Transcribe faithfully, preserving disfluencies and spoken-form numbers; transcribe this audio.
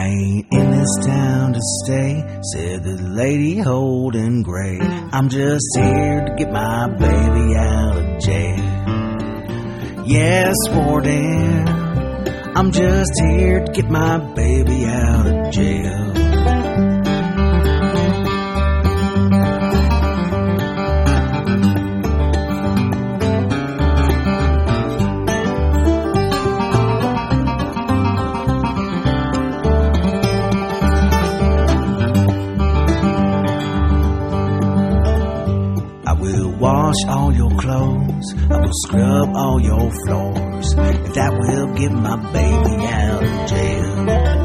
I ain't in this town to stay, said the lady holding gray. I'm just here to get my baby out of jail. Yes, Warden, I'm just here to get my baby out of jail. Wash all your clothes, I will scrub all your floors, if that will get my baby out of jail.